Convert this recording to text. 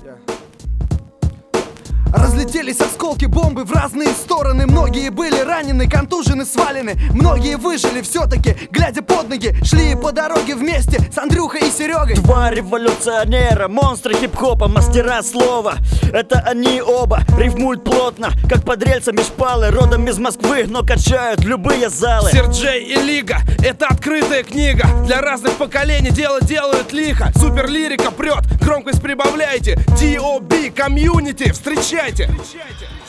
Разлетелись осколки бомбы в разные стороны. Многие были ранены, контужены, свалены. Многие выжили все-таки, глядя под ноги. Шли по дороге вместе с Андрюхой и Серегой. Два революционера, монстры хип-хопа, мастера слова. Это они оба, рифмуют плотно, как под рельсами шпалы. Родом из Москвы, но качают любые залы. Серджей и Лига — это открытая книга. Для разных поколений дело делают лихо. Супер лирика прет, громкость прибавляйте. D.O.B. комьюнити, встречайте.